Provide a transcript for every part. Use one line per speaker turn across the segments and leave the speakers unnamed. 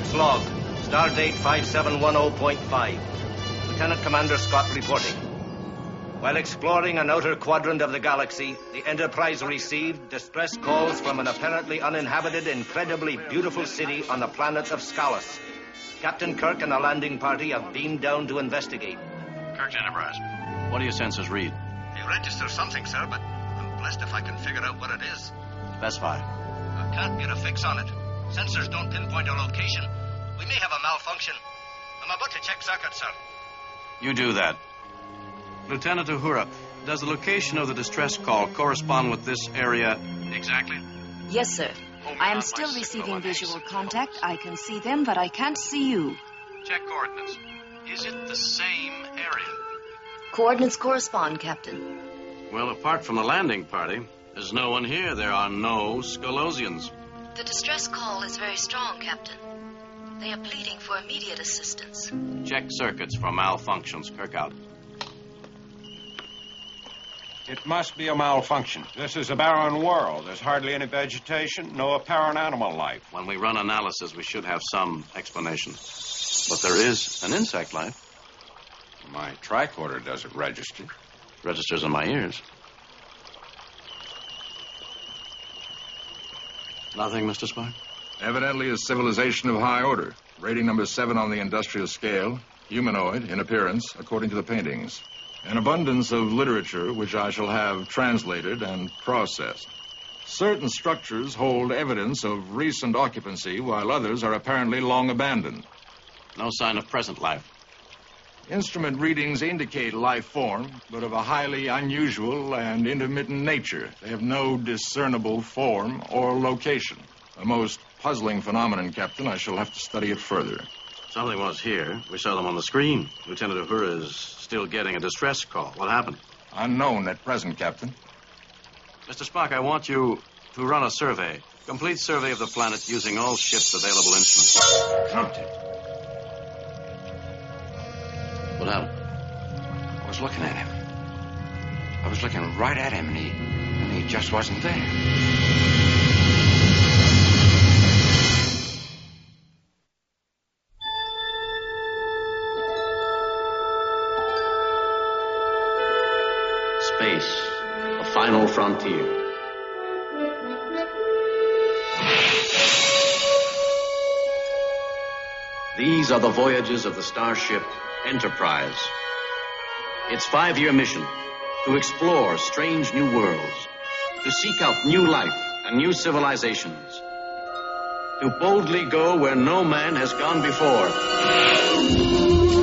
Captain's log. Stardate 5710.5. Lieutenant Commander Scott reporting. While exploring an outer quadrant of the galaxy, the Enterprise received distress calls from an apparently uninhabited, incredibly beautiful city on the planet of Scalus. Captain Kirk and a landing party have beamed down to investigate.
Kirk to Enterprise. What do your sensors read?
They register something, sir, but I'm blessed if I can figure out what it is.
Specify.
I can't get a fix on it. Sensors don't pinpoint a location. We may have a malfunction. I'm about to check circuits, sir.
You do that. Lieutenant Uhura, does the location of the distress call correspond with this area exactly?
Yes, sir. I am still receiving visual contact. I can see them, but I can't see you.
Check coordinates. Is it the same area?
Coordinates correspond, Captain.
Well, apart from the landing party, there's no one here. There are no Skolosians.
The distress call is very strong, Captain. They are pleading for immediate assistance.
Check circuits for malfunctions. Kirk out.
It must be a malfunction. This is a barren world. There's hardly any vegetation, no apparent animal life.
When we run analysis, we should have some explanation. But there is an insect life.
My tricorder doesn't register.
Registers in my ears. Nothing, Mr. Spock?
Evidently a civilization of high order. Rating number 7 on the industrial scale. Humanoid in appearance, according to the paintings. An abundance of literature which I shall have translated and processed. Certain structures hold evidence of recent occupancy, while others are apparently long abandoned.
No sign of present life.
Instrument readings indicate life form, but of a highly unusual and intermittent nature. They have no discernible form or location. A most puzzling phenomenon, Captain. I shall have to study it further.
Something was here. We saw them on the screen. Lieutenant Uhura is still getting a distress call. What happened?
Unknown at present, Captain.
Mr. Spock, I want you to run a survey. Complete survey of the planet using all ship's available instruments.
Captain.
What happened?
I was looking at him. I was looking right at him, and he just wasn't there.
Space, the final frontier. These are the voyages of the starship Enterprise. Its 5-year mission, to explore strange new worlds, to seek out new life and new civilizations, to boldly go where no man has gone before.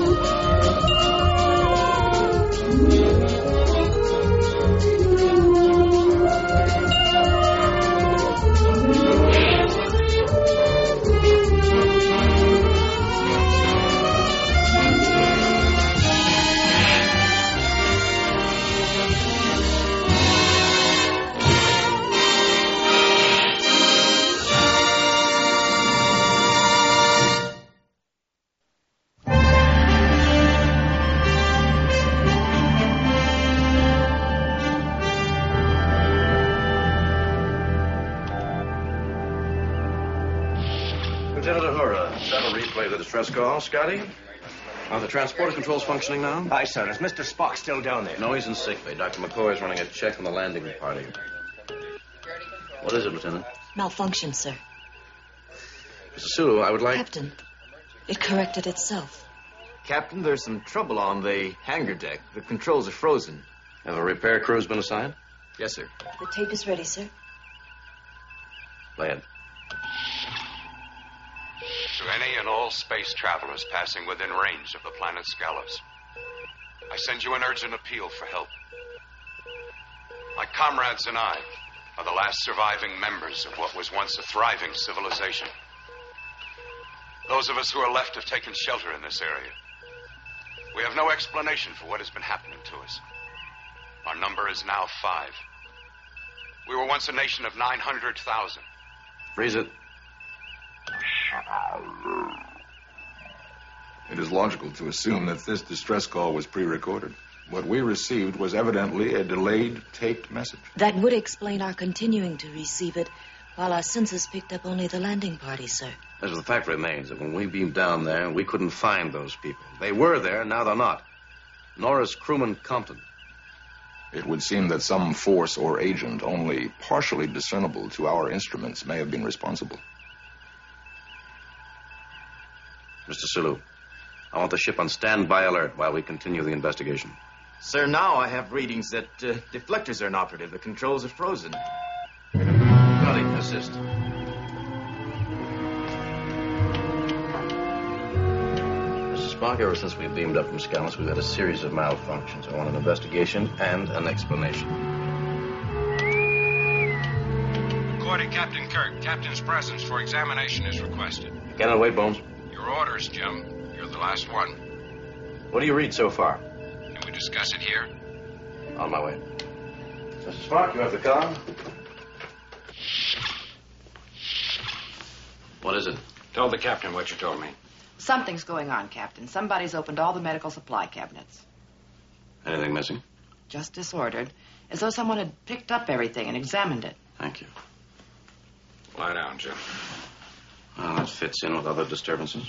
Lieutenant Uhura, that'll replay the distress call. Scotty? Are the transporter controls functioning now?
Aye, sir. Is Mr. Spock still down there?
No, he's in sick bay. Dr. McCoy is running a check on the landing party. What is it, Lieutenant?
Malfunction, sir.
Mr. Sulu, I would like...
Captain, it corrected itself.
Captain, there's some trouble on the hangar deck. The controls are frozen.
Have a repair crew's been assigned?
Yes, sir.
The tape is ready, sir.
Play it.
To any and all space travelers passing within range of the planet Scalus, I send you an urgent appeal for help. My comrades and I are the last surviving members of what was once a thriving civilization. Those of us who are left have taken shelter in this area. We have no explanation for what has been happening to us. Our number is now 5. We were once a nation of 900,000.
Freeze it.
It is logical to assume that this distress call was pre-recorded. What we received was evidently a delayed taped message.
That would explain our continuing to receive it While our sensors picked up only the landing party, sir.
As the fact remains that when we beamed down there, we couldn't find those people. They were there, now they're not. Nor is crewman Compton.
It would seem that some force or agent only partially discernible to our instruments may have been responsible.
Mr. Sulu, I want the ship on standby alert while we continue the investigation.
Sir, now I have readings that deflectors are inoperative. The controls are frozen.
Gunny, assist. Mr. Spock, ever since we beamed up from Scalus, we've had a series of malfunctions. I want an investigation and an explanation.
According to Captain Kirk, Captain's presence for examination is requested.
Get on wait, Bones.
Your orders, Jim. You're the last one.
What do you read so far?
Can we discuss it here?
On my way. Mr. Spock, you have the car? What is it?
Tell the captain what you told me.
Something's going on, Captain. Somebody's opened all the medical supply cabinets.
Anything missing?
Just disordered. As though someone had picked up everything and examined it.
Thank you.
Lie down, Jim.
Well, that fits in with other disturbances.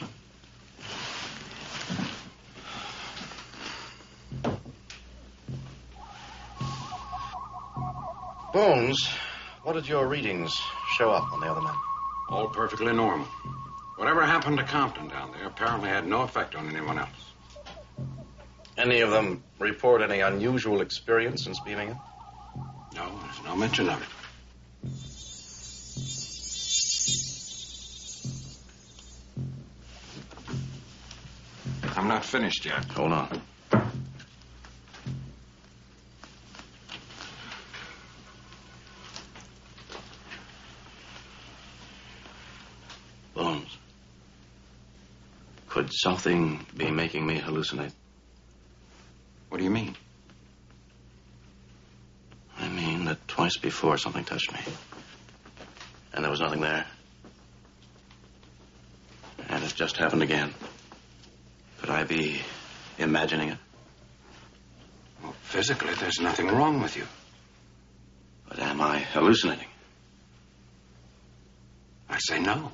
Bones, what did your readings show up on the other men?
All perfectly normal. Whatever happened to Compton down there apparently had no effect on anyone else.
Any of them report any unusual experience since beaming in?
No, there's no mention of it. I'm not finished yet.
Hold on. Bones. Could something be making me hallucinate?
What do you mean?
I mean that twice before something touched me. And there was nothing there. And it's just happened again. Could I be imagining it?
Well, physically, there's nothing wrong with you.
But am I hallucinating?
I say no.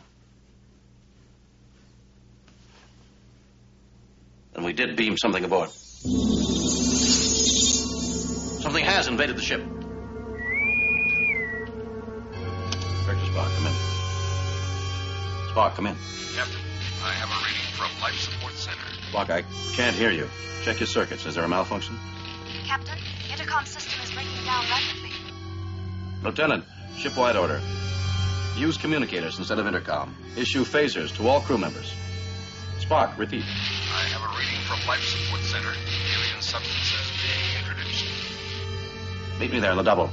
Then we did beam something aboard. Something has invaded the ship. Inspector Spock, come in. Spock, come in.
Captain, I have a reading from Life Support Center.
Spock, I can't hear you. Check your circuits. Is there a malfunction?
Captain, intercom system is breaking down rapidly.
Lieutenant, shipwide order. Use communicators instead of intercom. Issue phasers to all crew members. Spock, repeat.
I have a reading from Life Support Center. Alien substances being introduced.
Meet me there in the double.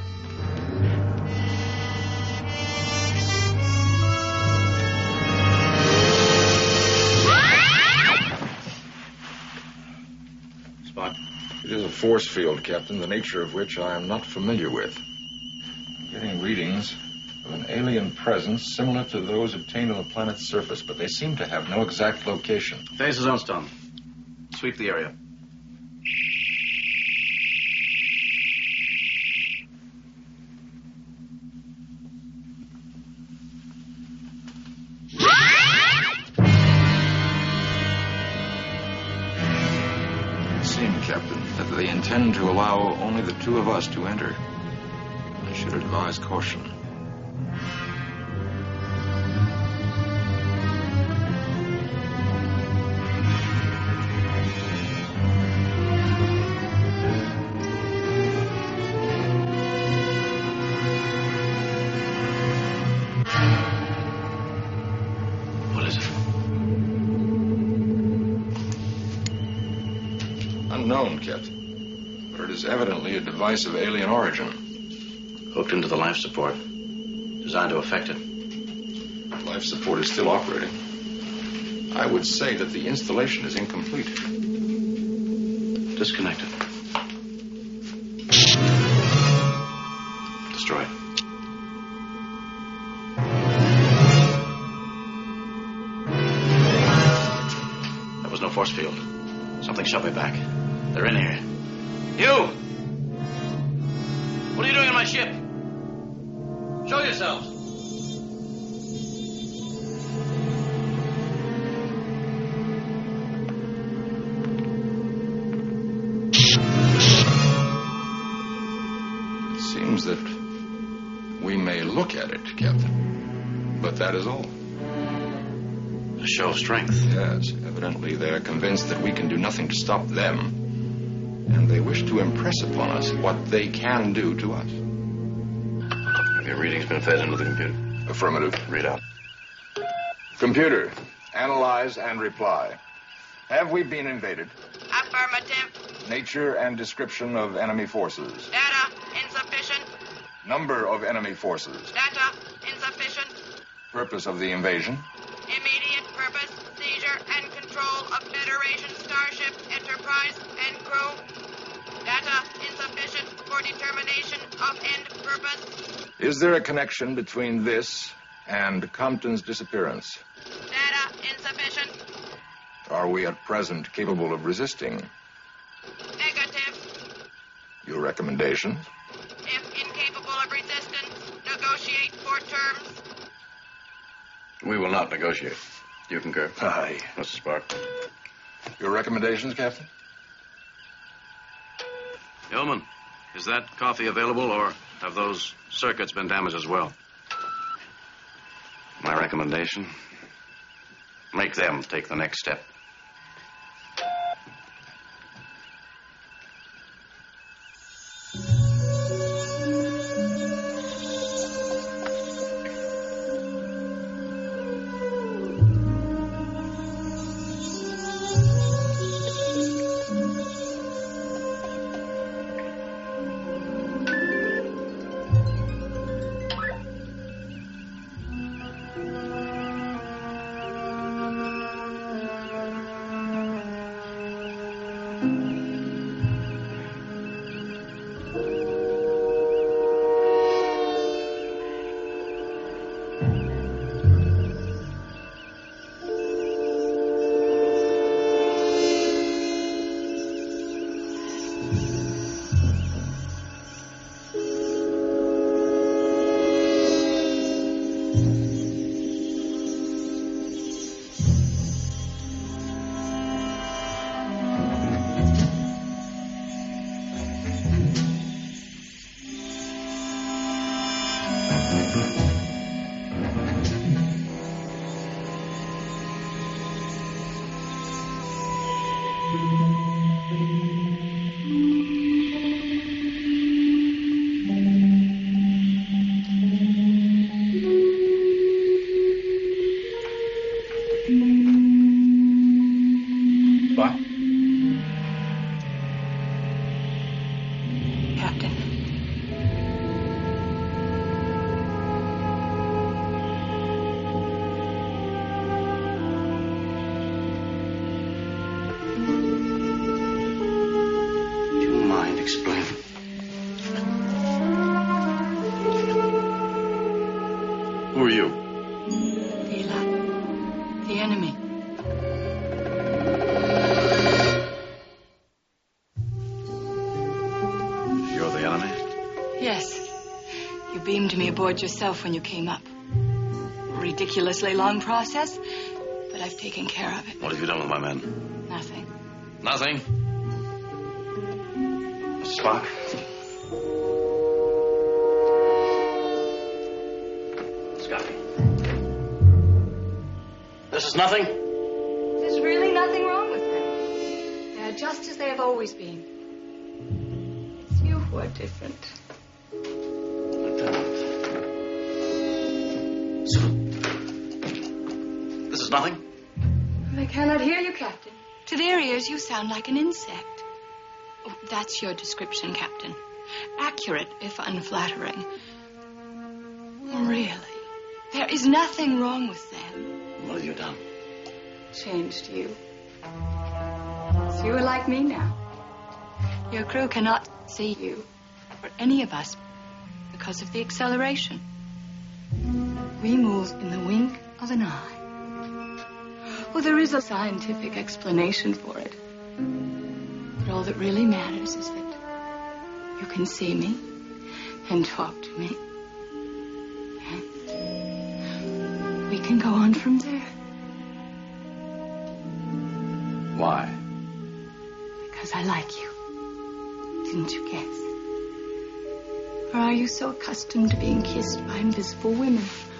Spock.
It is a force field, Captain, the nature of which I am not familiar with. I'm getting readings of an alien presence similar to those obtained on the planet's surface, but they seem to have no exact location.
Phase is on stun. Sweep the area.
It seems, Captain, that they intend to allow only the two of us to enter. I should advise caution.
What is it?
Unknown, Captain. But it is evidently a device of alien origin.
Hooked into the life support. Designed to affect it.
Life support is still operating. I would say that the installation is incomplete.
Disconnected. Destroyed. There was no force field. Something shoved me back. They're in here. You! What are you doing in my ship? Show yourselves.
look at it, Captain. But that is all.
A show of strength.
Yes, evidently they're convinced that we can do nothing to stop them. And they wish to impress upon us what they can do to us.
Have your readings been fed into the computer?
Affirmative.
Read out.
Computer, analyze and reply. Have we been invaded?
Affirmative.
Nature and description of enemy forces.
Data insufficient.
Number of enemy forces.
Data insufficient.
Purpose of the invasion.
Immediate purpose, seizure and control of Federation Starship Enterprise and crew. Data insufficient for determination of end purpose.
Is there a connection between this and Compton's disappearance?
Data insufficient.
Are we at present capable of resisting?
Negative.
Your recommendations?
If incapable of resistance, negotiate for terms.
We will not negotiate. You concur?
Aye.
Mr. Spark.
Your recommendations, Captain?
Yeoman, is that coffee available, or have those circuits been damaged as well? My recommendation? Make them take the next step. Who are you?
Vila. The enemy.
You're the enemy?
Yes. You beamed me aboard yourself when you came up. Ridiculously long process, but I've taken care of it.
What have you done with my men?
Nothing.
Nothing? Mr. Spock? Scotty. This is nothing?
There's really nothing wrong with them. They're just as they have always been. It's you who are different.
Lieutenant. So, this is nothing?
I cannot hear you, Captain. To their ears, you sound like an insect. Oh, that's your description, Captain. Accurate, if unflattering. Really, there is nothing wrong with them.
What have you done?
Changed you. So you are like me now. Your crew cannot see you, or any of us, because of the acceleration. We move in the wink of an eye. Well, there is a scientific explanation for it. But all that really matters is that you can see me and talk to me. And we can go on from there.
Why?
Because I like you. Didn't you guess? Or are you so accustomed to being kissed by invisible women?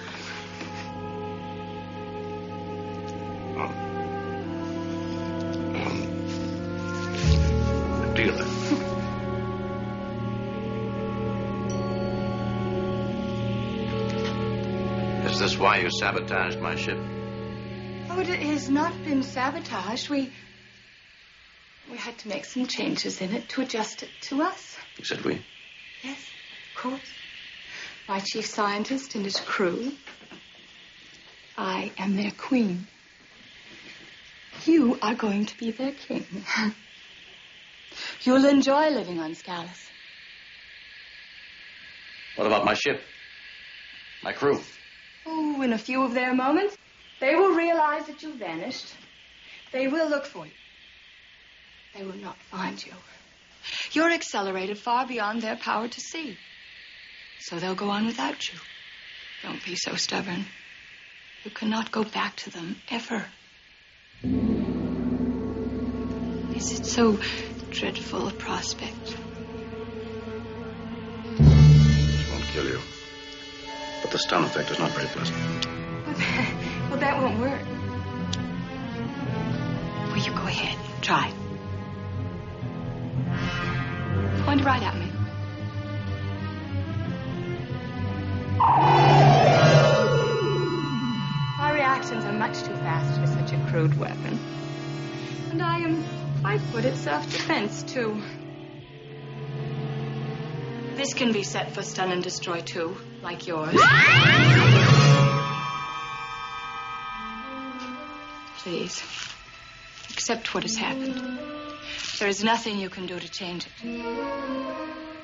Dealer. Is this why you sabotaged my ship?
Oh, it has not been sabotaged. We had to make some changes in it to adjust it to us.
You said we?
Yes, of course. My chief scientist and his crew. I am their queen. You are going to be their king. You'll enjoy living on Scalus.
What about my ship? My crew?
Oh, in a few of their moments, they will realize that you vanished. They will look for you. They will not find you. You're accelerated far beyond their power to see. So they'll go on without you. Don't be so stubborn. You cannot go back to them, ever. Is it so dreadful a prospect?
This won't kill you. But the stun effect is not very pleasant.
Well, that won't work. Will you go ahead? Try. Point right at me. My reactions are much too fast for such a crude weapon. And I am quite good at self-defense, too. This can be set for stun and destroy, too, like yours. Please, accept what has happened. There is nothing you can do to change it.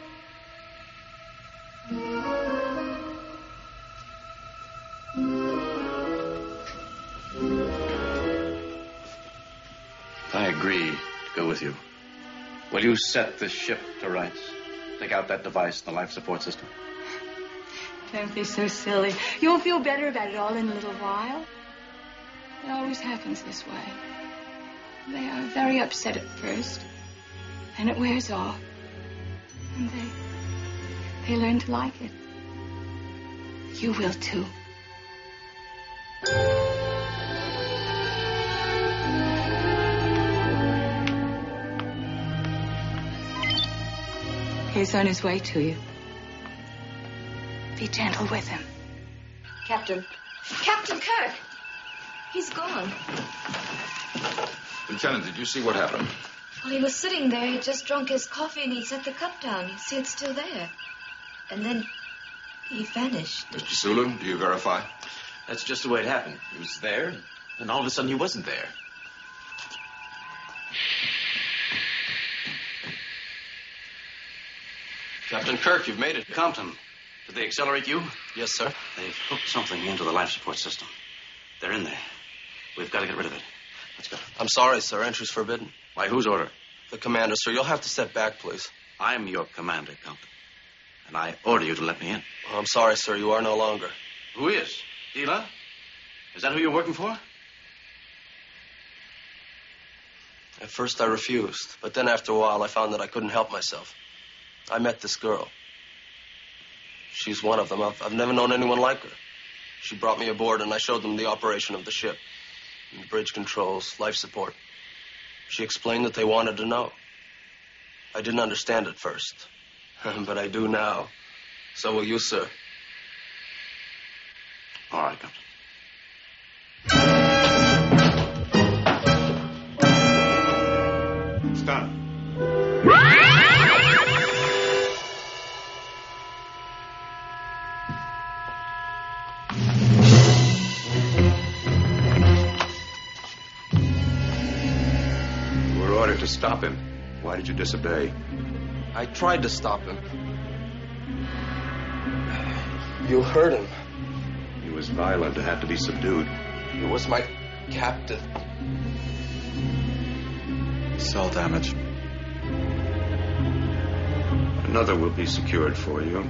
I agree to go with you. Will you set this ship to rights? Take out that device, the life support system.
Don't be so silly. You'll feel better about it all in a little while. It always happens this way. They are very upset at first, and it wears off. And they learn to like it. You will too. He's on his way to you. Be gentle with him.
Captain Kirk! He's gone.
Lieutenant, did you see what happened?
Well, he was sitting there. He just drunk his coffee and he set the cup down. You see, it's still there. And then he vanished.
Mr. Sulu, do you verify?
That's just the way it happened. He was there, and all of a sudden he wasn't there.
Captain Kirk, you've made it. Compton, did they accelerate you?
Yes, sir.
They've hooked something into the life support system. They're in there. We've got to get rid of it. Let's go.
I'm sorry, sir. Entry's forbidden.
By whose order?
The commander, sir. You'll have to step back, please.
I'm your commander, Compton. And I order you to let me in.
Oh, I'm sorry, sir. You are no longer.
Who is? Hila? Is that who you're working for?
At first I refused, but then after a while I found that I couldn't help myself. I met this girl. She's one of them. I've never known anyone like her. She brought me aboard and I showed them the operation of the ship. Bridge controls, life support. She explained that they wanted to know. I didn't understand at first, but I do now. So will you, sir.
All right, Captain.
Stun. You were ordered to stop him. Why did you disobey?
I tried to stop him. You heard him.
He was violent and had to be subdued.
He was my captain.
Cell damage. Another will be secured for you.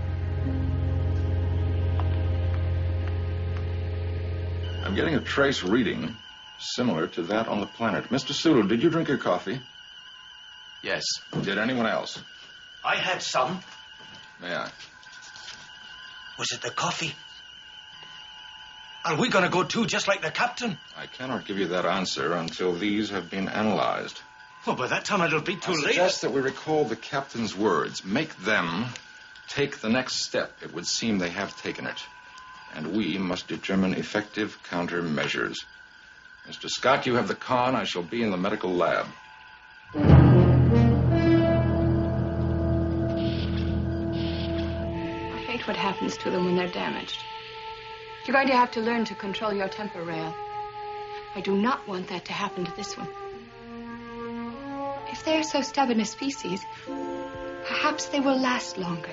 I'm getting a trace reading similar to that on the planet. Mr. Sulu, did you drink your coffee?
Yes.
Did anyone else?
I had some.
May I?
Was it the coffee? Are we going to go too, just like the captain?
I cannot give you that answer until these have been analyzed.
Well, by that time it'll be too late.
I suggest that we recall the captain's words. Make them take the next step. It would seem they have taken it. And we must determine effective countermeasures. Mr. Scott, you have the con. I shall be in the medical lab.
I hate what happens to them when they're damaged. You're going to have to learn to control your temper, Rael. I do not want that to happen to this one. If they are so stubborn a species, perhaps they will last longer.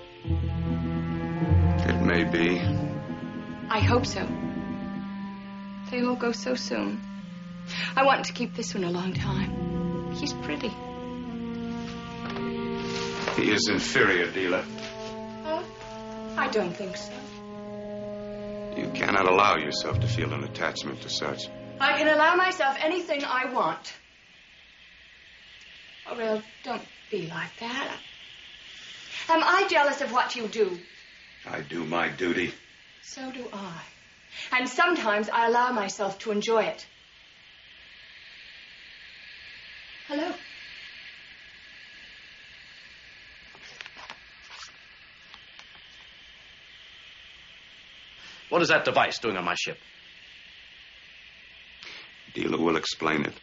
It may be.
I hope so. They all go so soon. I want to keep this one a long time. He's pretty.
He is inferior, Dealer.
Oh, I don't think so.
You cannot allow yourself to feel an attachment to such.
I can allow myself anything I want. Oh, Rael, don't be like that. Am I jealous of what you do?
I do my duty.
So do I. And sometimes I allow myself to enjoy it. Hello.
What is that device doing on my ship?
Dealer will explain it.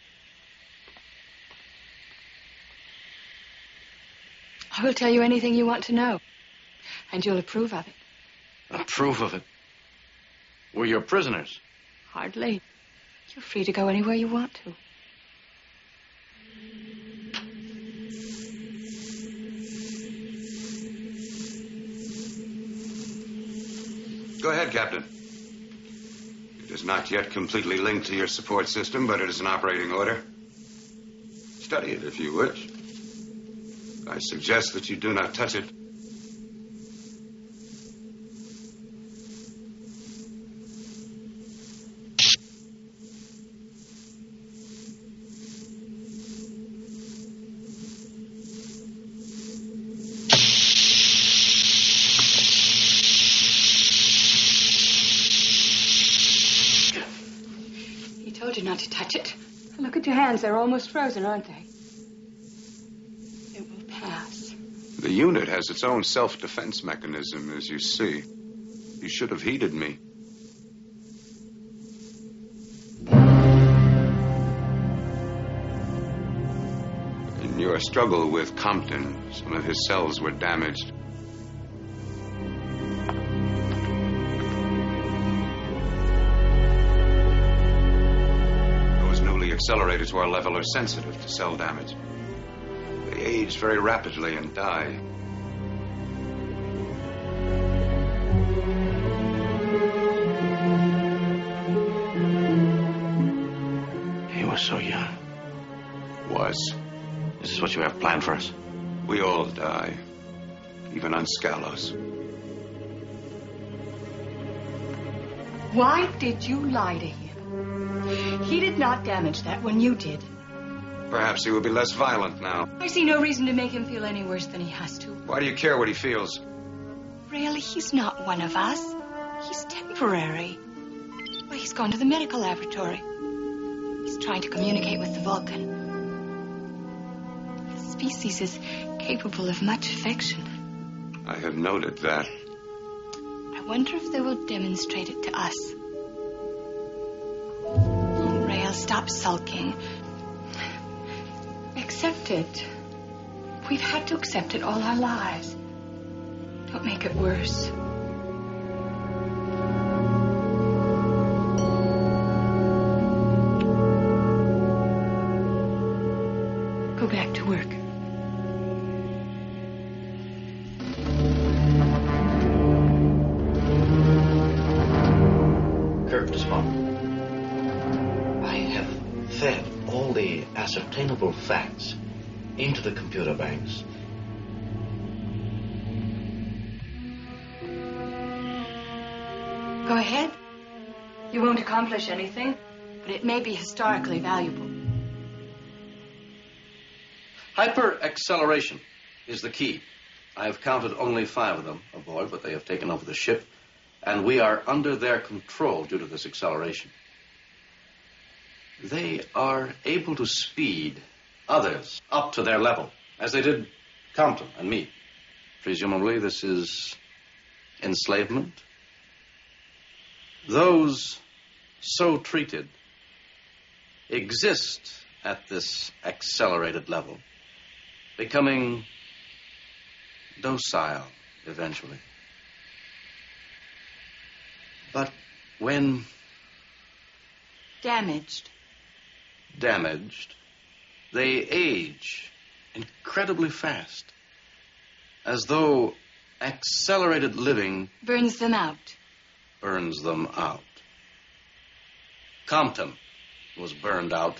I will tell you anything you want to know. And you'll approve of it.
Approve of it? We're your prisoners.
Hardly. You're free to go anywhere you want to.
Go ahead, Captain. It is not yet completely linked to your support system, but it is an operating order. Study it if you wish. I suggest that you do not touch it.
Not to touch it. Look at your hands. They're almost frozen, aren't they? It will pass.
The unit has its own self-defense mechanism, as you see. You should have heeded me. In your struggle with Compton, some of his cells were damaged. Accelerators to our level are sensitive to cell damage. They age very rapidly and die.
He was so young.
Was.
Is this what you have planned for us?
We all die. Even on Scalos.
Why did you lie to him? He did not damage that one. You did.
Perhaps he will be less violent now.
I see no reason to make him feel any worse than he has to.
Why do you care what he feels?
Really, he's not one of us. He's temporary. Well, he's gone to the medical laboratory. He's trying to communicate with the Vulcan. The species is capable of much affection.
I have noted that.
I wonder if they will demonstrate it to us. Stop sulking. Accept it. We've had to accept it all our lives. Don't make it worse. Go back to work.
Curtis Bond. Fed all the ascertainable facts into the computer banks.
Go ahead. You won't accomplish anything, but it may be historically valuable.
Hyper-acceleration is the key.
I have counted only 5 of them aboard, but they have taken over the ship, and we are under their control due to this acceleration. They are able to speed others up to their level, as they did Compton and me. Presumably, this is enslavement. Those so treated exist at this accelerated level, becoming docile eventually. But when
damaged,
they age incredibly fast, as though accelerated living
burns them out.
Compton was burned out.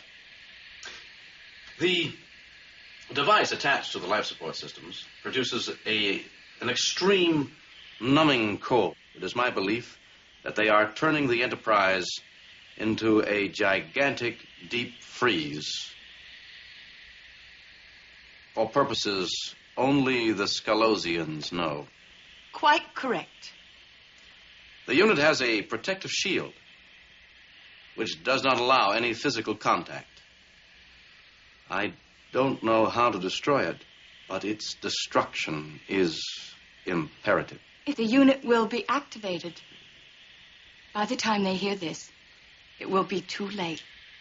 The device attached to the life support systems produces an extreme numbing cold. It is my belief that they are turning the Enterprise into a gigantic deep freeze for purposes only the Scalosians know.
Quite correct.
The unit has a protective shield which does not allow any physical contact. I don't know how to destroy it, but its destruction is imperative.
The unit will be activated. By the time they hear this, it will be too late.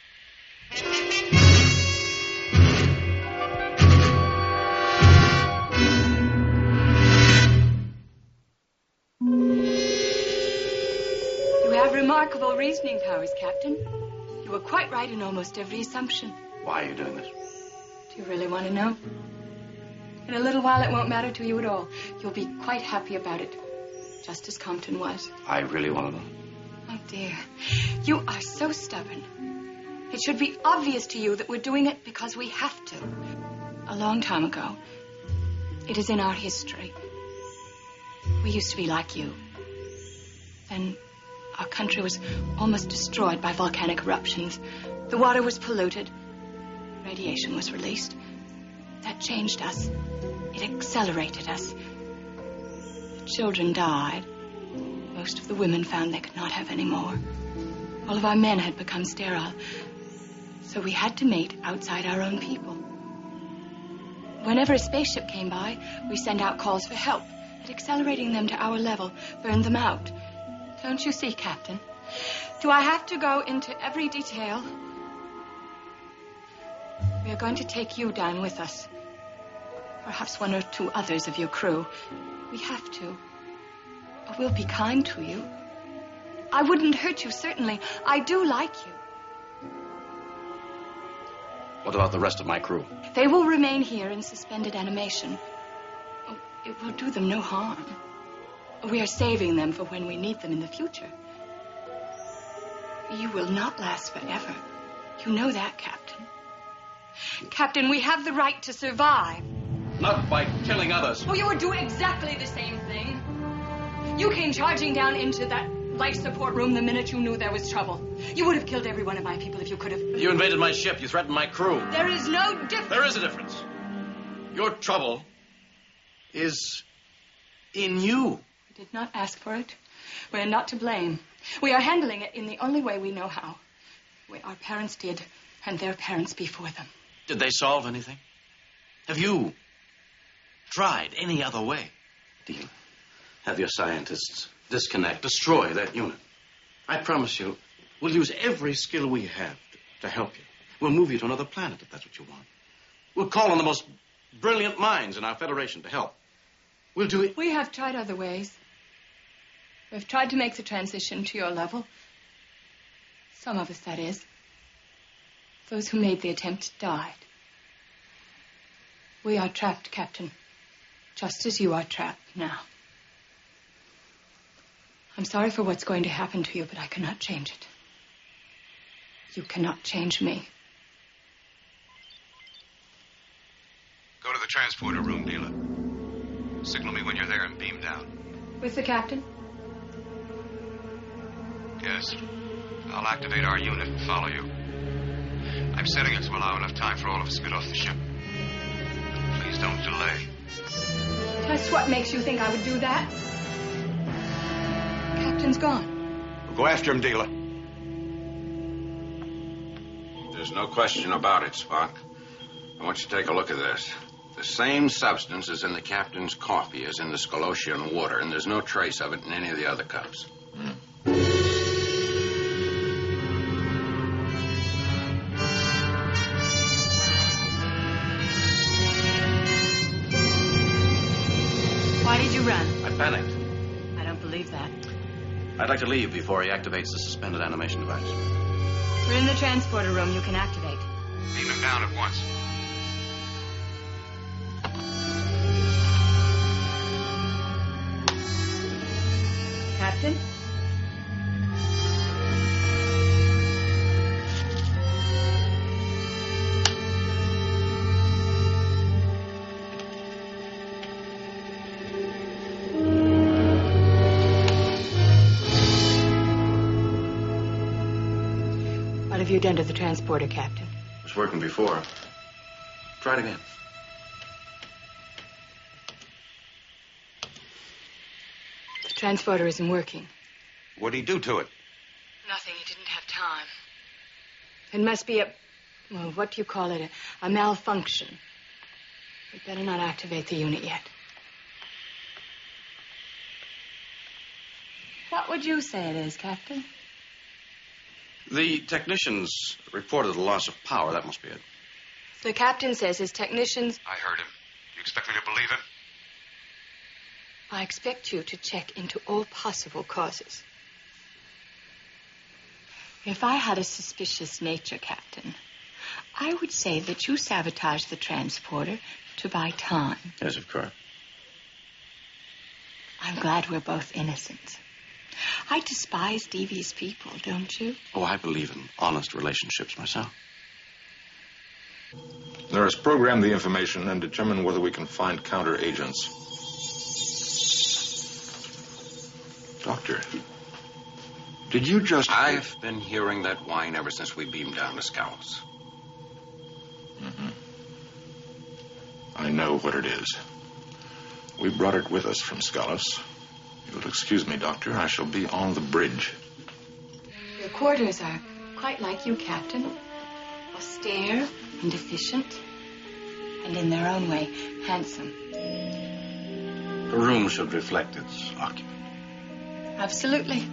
You have remarkable reasoning powers, Captain. You were quite right in almost every assumption.
Why are you doing this?
Do you really want to know? In a little while, it won't matter to you at all. You'll be quite happy about it, just as Compton was.
I really want to know.
Oh, dear. You are so stubborn. It should be obvious to you that we're doing it because we have to. A long time ago, it is in our history. We used to be like you. Then our country was almost destroyed by volcanic eruptions. The water was polluted. Radiation was released. That changed us. It accelerated us. The children died. Most of the women found they could not have any more. All of our men had become sterile. So we had to mate outside our own people. Whenever a spaceship came by, we sent out calls for help. But accelerating them to our level burned them out. Don't you see, Captain? Do I have to go into every detail? We are going to take you down with us. Perhaps 1 or 2 others of your crew. We have to. We'll be kind to you. I wouldn't hurt you, certainly. I do like you.
What about the rest of my crew?
They will remain here in suspended animation. Oh, it will do them no harm. We are saving them for when we need them in the future. You will not last forever. You know that, Captain. Captain, we have the right to survive.
Not by killing others.
Oh, you would do exactly the same thing. You came charging down into that life support room the minute you knew there was trouble. You would have killed every one of my people if you could have.
You invaded my ship. You threatened my crew.
There is no difference.
There is a difference. Your trouble is in you.
We did not ask for it. We are not to blame. We are handling it in the only way we know how. The way our parents did, and their parents before them.
Did they solve anything? Have you tried any other way? Do you have your scientists disconnect, destroy that unit? I promise you, we'll use every skill we have to help you. We'll move you to another planet if that's what you want. We'll call on the most brilliant minds in our Federation to help. We'll do it.
We have tried other ways. We've tried to make the transition to your level. Some of us, that is. Those who made the attempt died. We are trapped, Captain. Just as you are trapped now. I'm sorry for what's going to happen to you, but I cannot change it. You cannot change me.
Go to the transporter room, Bela. Signal me when you're there and beam down.
With the captain?
Yes. I'll activate our unit and follow you. I'm setting it to allow enough time for all of us to get off the ship. Please don't delay.
Just Just what makes you think I would do that? Captain's gone.
Go after him, dealer. There's no question about it, Spock. I want you to take a look at this. The same substance is in the captain's coffee as in the Skolosian water, and there's no trace of it in any of the other cups.
Why did you run?
I panicked.
I don't believe that.
I'd like to leave before he activates the suspended animation device.
We're in the transporter room. You can activate.
Beam him down at once.
Captain? What have you done to the transporter, Captain?
It was working before. Try it again.
The transporter isn't working.
What'd he do to it?
Nothing. He didn't have time. It must be what do you call it? A malfunction. We'd better not activate the unit yet. What would you say it is, Captain?
The technicians reported a loss of power. That must be it.
The captain says his technicians...
I heard him. You expect me to believe him?
I expect you to check into all possible causes. If I had a suspicious nature, Captain, I would say that you sabotaged the transporter to buy time.
Yes, of course.
I'm glad we're both innocent. I despise devious people, don't you?
Oh, I believe in honest relationships myself.
Let us program the information and determine whether we can find counter-agents. Doctor, did you just...
I've been hearing that whine ever since we beamed down the scouts.
Mm-hmm. I know what it is. We brought it with us from Skallos. You will excuse me, Doctor. I shall be on the bridge.
Your quarters are quite like you, Captain. Austere and efficient. And in their own way, handsome.
The room should reflect its occupant.
Absolutely.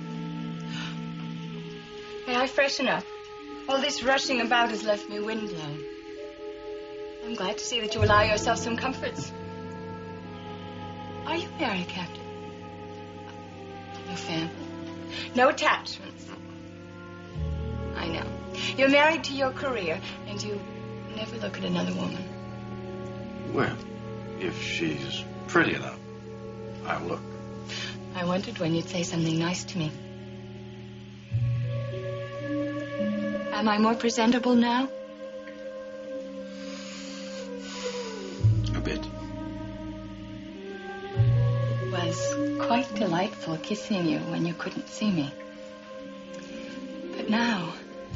May I freshen up? All this rushing about has left me windblown. I'm glad to see that you allow yourself some comforts. Are you married, Captain? No family? No attachments? I know. You're married to your career, and you never look at another woman.
Well, if she's pretty enough, I'll look.
I wondered when you'd say something nice to me. Am I more presentable now?
A bit.
It was quite delightful kissing you when you couldn't see me. But now...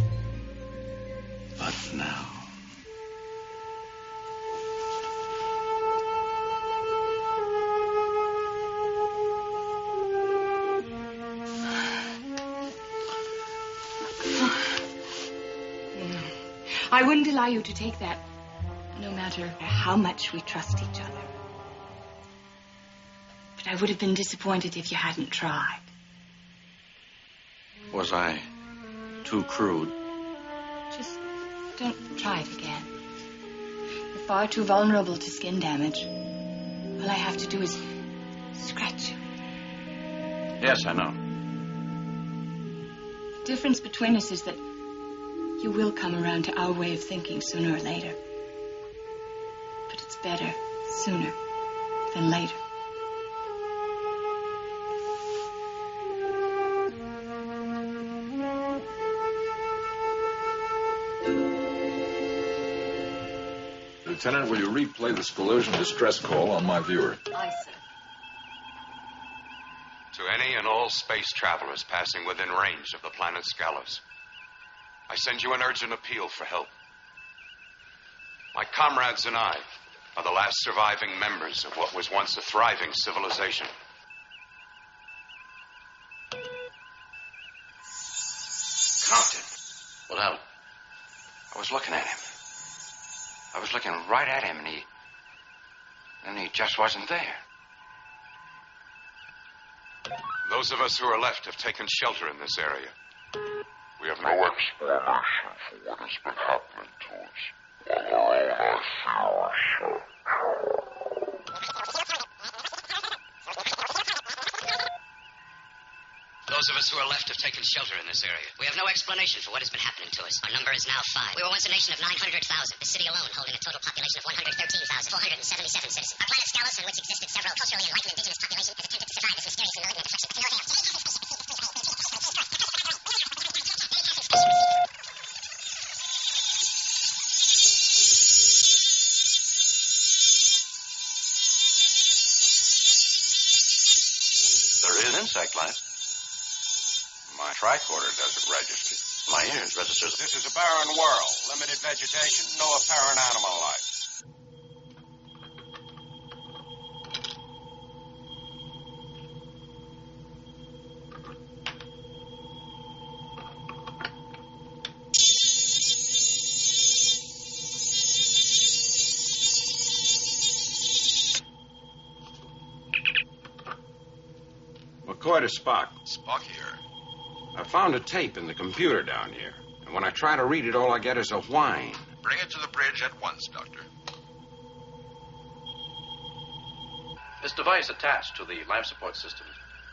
I wouldn't allow you to take that, no matter how much we trust each other. But I would have been disappointed if you hadn't tried.
Was I too crude?
Just don't try it again. You're far too vulnerable to skin damage. All I have to do is scratch you.
Yes, I know.
The difference between us is that you will come around to our way of thinking sooner or later. But it's better sooner than later.
Lieutenant, will you replay the Skolosian distress call on my viewer?
Aye, sir.
To any and all space travelers passing within range of the planet Skallos, I send you an urgent appeal for help. My comrades and I, are the last surviving members of what was once a thriving civilization. Compton.
What happened?
I was looking at him. I was looking right at him, and he just wasn't there. Those of us who are left have taken shelter in this area. We have no explanation for what has been happening to us.
Those of us who are left have taken shelter in this area. We have no explanation for what has been happening to us. Our number is now 5. We were once a nation of 900,000. The city alone holding a total population of 113,477 citizens. Our planet Scalus, on which existed several culturally enlightened indigenous populations, has attempted to survive this mysterious and malignant affliction.
There is insect life. My tricorder doesn't register.
My ears register.
This is a barren world. Limited vegetation, no apparent animal life.
McCoy to Spock.
Spock here.
I found a tape in the computer down here. And when I try to read it, all I get is a whine.
Bring it to the bridge at once, Doctor.
This device attached to the life support system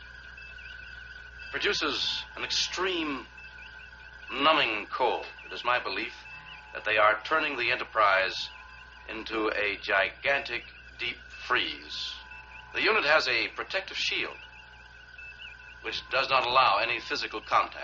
produces an extreme numbing cold. It is my belief that they are turning the Enterprise into a gigantic deep freeze. The unit has a protective shield which does not allow any physical contact.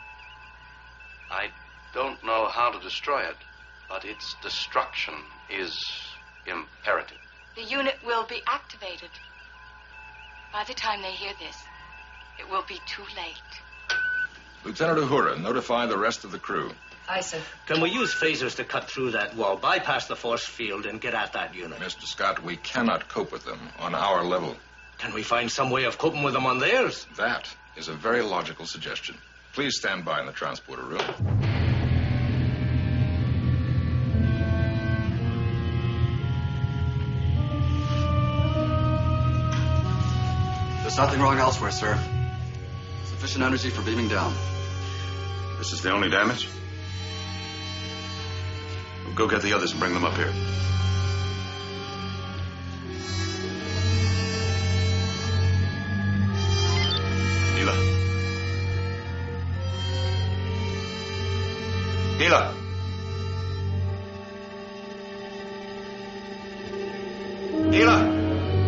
I don't know how to destroy it, but its destruction is imperative.
The unit will be activated. By the time they hear this, it will be too late.
Lieutenant Uhura, notify the rest of the crew.
Aye, sir.
Can we use phasers to cut through that wall, bypass the force field, and get at that unit?
Mr. Scott, we cannot cope with them on our level.
Can we find some way of coping with them on theirs?
That is a very logical suggestion. Please stand by in the transporter room.
There's nothing wrong elsewhere, sir. Sufficient energy for beaming down.
This is the only damage? We'll go get the others and bring them up here. Hila. Hila.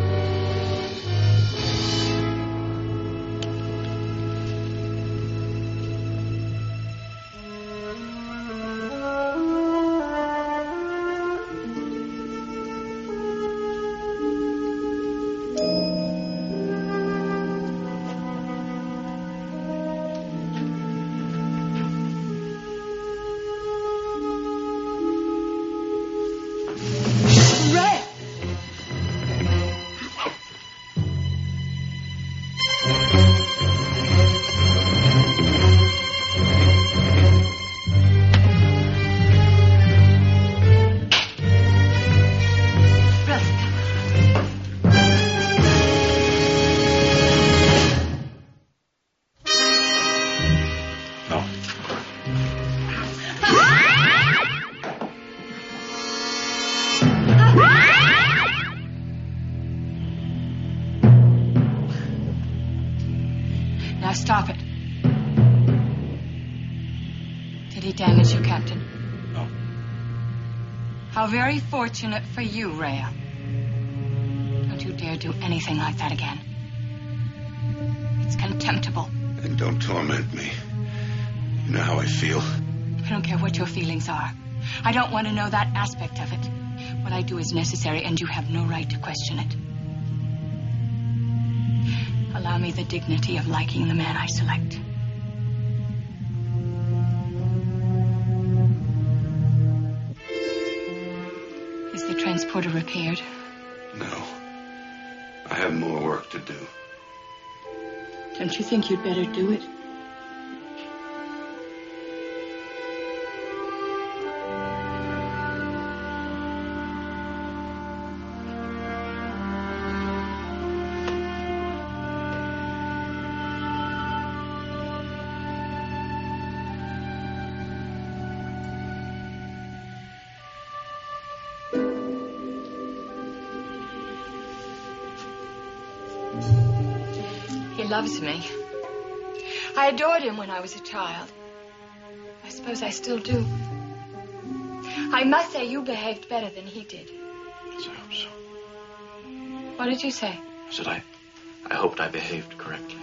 Now stop it. Did he damage you, Captain?
No.
How very fortunate for you, Rhea. Don't you dare do anything like that again. It's contemptible.
And don't torment me. You know how I feel.
I don't care what your feelings are. I don't want to know that aspect of it. What I do is necessary, and you have no right to question it. Allow me the dignity of liking the man I select. Is the transporter repaired?
No. I have more work to do.
Don't you think you'd better do it? He loves me. I adored him when I was a child. I suppose I still do. I must say you behaved better than he did.
Yes, I hope so.
What did you say?
I said I hoped I behaved correctly.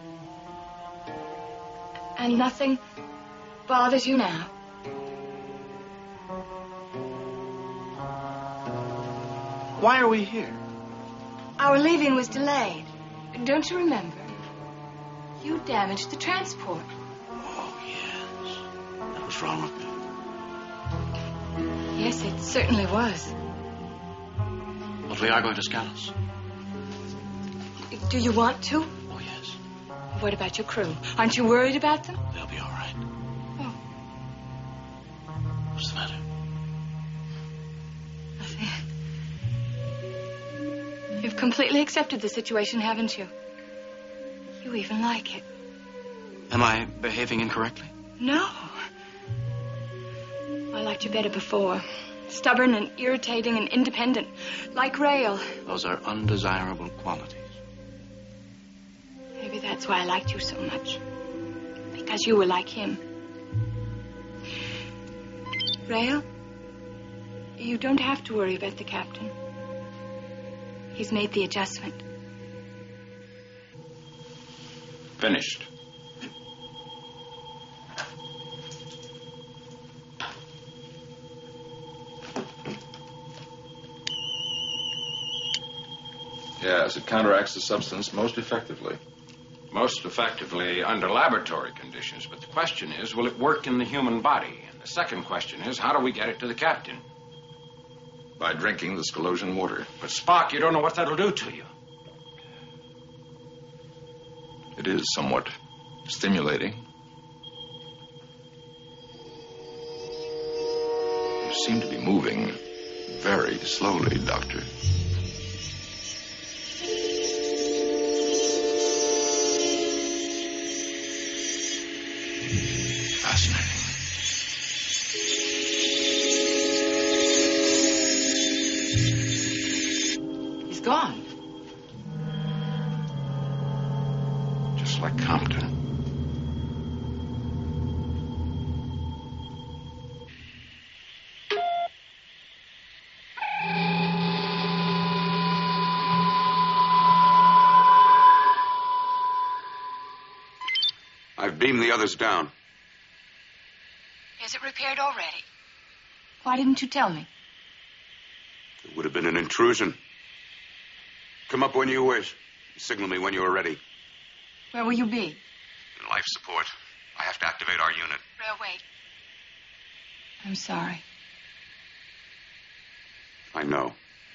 And nothing bothers you now?
Why are we here?
Our leaving was delayed. Don't you remember? You damaged the transport.
Oh, yes. That was wrong of me.
Yes, it certainly was.
But we are going to Scalos.
Do you want to?
Oh, yes.
What about your crew? Aren't you worried about them?
They'll be all right.
Oh.
What's the matter?
Nothing. You've completely accepted the situation, haven't you? You even like it.
Am I behaving incorrectly?
No. I liked you better before. Stubborn and irritating and independent. Like Rail.
Those are undesirable qualities.
Maybe that's why I liked you so much. Because you were like him. Rail, you don't have to worry about the captain. He's made the adjustment.
Finished.
Yes, it counteracts the substance most effectively.
Most effectively under laboratory conditions. But the question is, will it work in the human body? And the second question is, how do we get it to the captain?
By drinking the Skalosian water.
But Spock, you don't know what that'll do to you.
It is somewhat stimulating. You seem to be moving very slowly, Doctor.
Fascinating.
He's gone.
Just like Compton.
I've beamed the others down.
Is it repaired already? Why didn't you tell me?
It would have been an intrusion. Come up when you wish. Signal me when you are ready.
Where will you be?
In life support. I have to activate our unit.
Rail, wait. I'm sorry.
I know.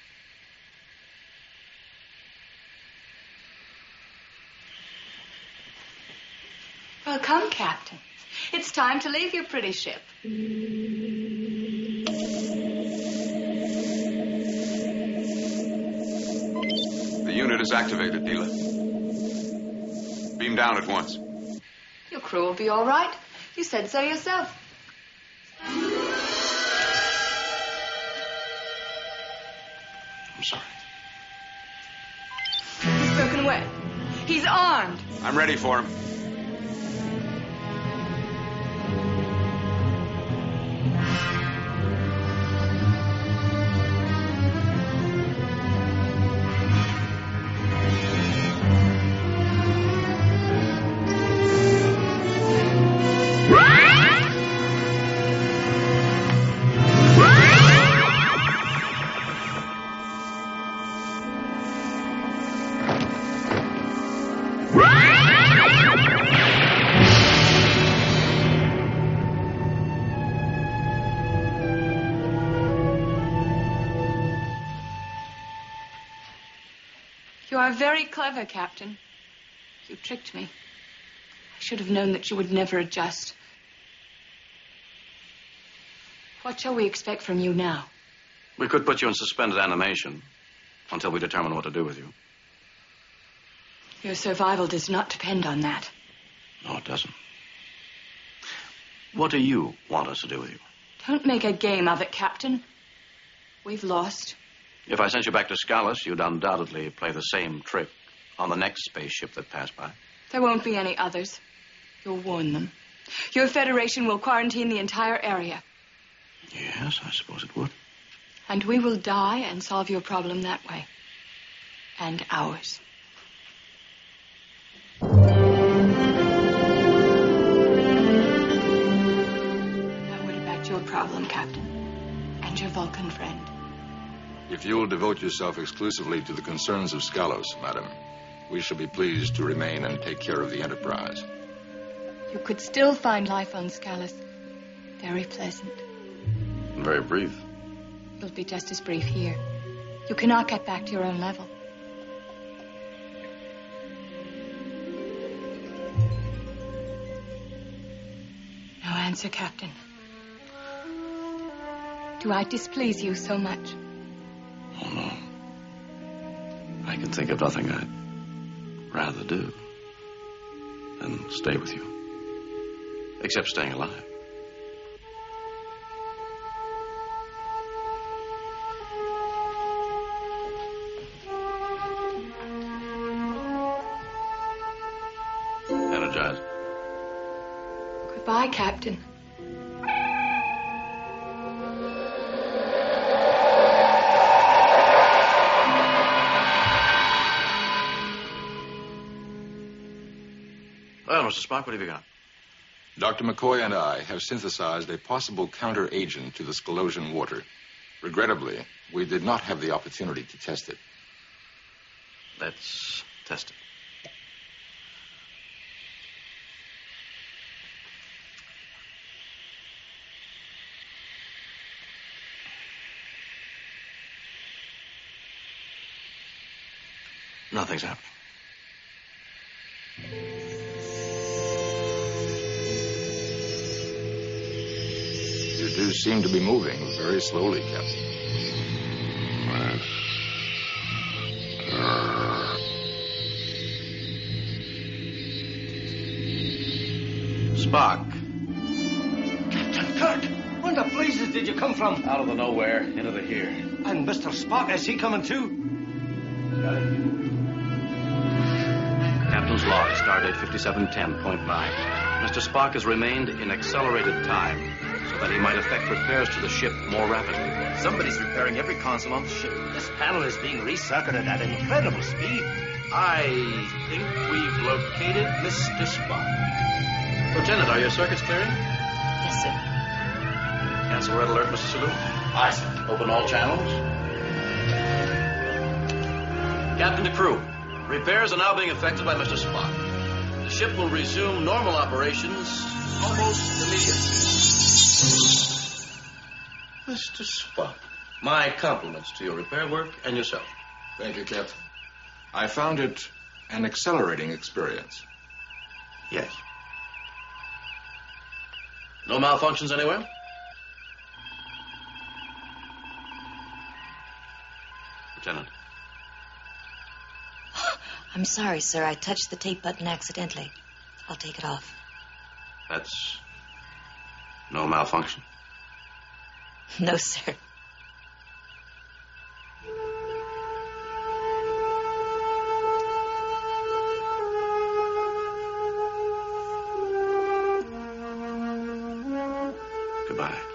Well, come, Captain. It's time to leave your pretty ship.
The unit is activated, Neela. Beam down at once.
Your crew will be all right. You said so yourself.
I'm sorry.
He's broken away. He's armed.
I'm ready for him.
You are very clever, Captain. You tricked me. I should have known that you would never adjust. What shall we expect from you now?
We could put you in suspended animation until we determine what to do with you.
Your survival does not depend on that.
No, it doesn't. What do you want us to do with you?
Don't make a game of it, Captain. We've lost.
If I sent you back to Scalus, you'd undoubtedly play the same trick on the next spaceship that passed by.
There won't be any others. You'll warn them. Your Federation will quarantine the entire area.
Yes, I suppose it would.
And we will die and solve your problem that way. And ours. Now, what about your problem, Captain? And your Vulcan friend?
If you will devote yourself exclusively to the concerns of Scalos, madam, we shall be pleased to remain and take care of the Enterprise.
You could still find life on Scalus. Very pleasant.
Very brief.
It'll be just as brief here. You cannot get back to your own level. No answer, Captain. Do I displease you so much?
Oh, no. I can think of nothing I'd rather do than stay with you. Except staying alive. Energize.
Goodbye, Captain.
Well, Mr. Spock, what have you got?
Dr. McCoy and I have synthesized a possible counter-agent to the Scalosian water. Regrettably, we did not have the opportunity to test it.
Let's test it. Nothing's happening.
You do seem to be moving very slowly, Captain.
Spock.
Captain Kirk, where the blazes did you come from?
Out of the nowhere, into the here.
And Mr. Spock, is he coming too?
Got it. Captain's log, stardate 5710.9. Mr. Spock has remained in accelerated time so that he might effect repairs to the ship more rapidly.
Somebody's repairing every console on the ship.
This panel is being recircuited at incredible speed.
I think we've located Mr. Spock. Lieutenant, are your circuits clearing?
Yes, sir.
Cancel red alert, Mr. Sulu.
Aye, sir.
Open all channels. Captain to crew. Repairs are now being effected by Mr. Spock. The ship will resume normal operations almost immediately. Mr. Spock, my compliments to your repair work and yourself.
Thank you, Captain. I found it an accelerating experience.
Yes. No malfunctions anywhere? Lieutenant.
I'm sorry, sir. I touched the tape button accidentally. I'll take it off.
That's no malfunction?
No, sir.
Goodbye.